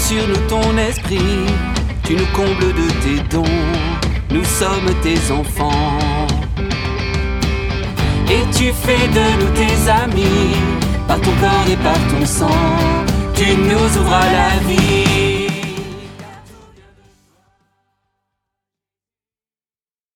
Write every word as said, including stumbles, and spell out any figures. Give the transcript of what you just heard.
sur nous ton esprit, tu nous combles de tes dons, nous sommes tes enfants. Et tu fais de nous tes amis, par ton corps et par ton sang, tu nous ouvres à la vie.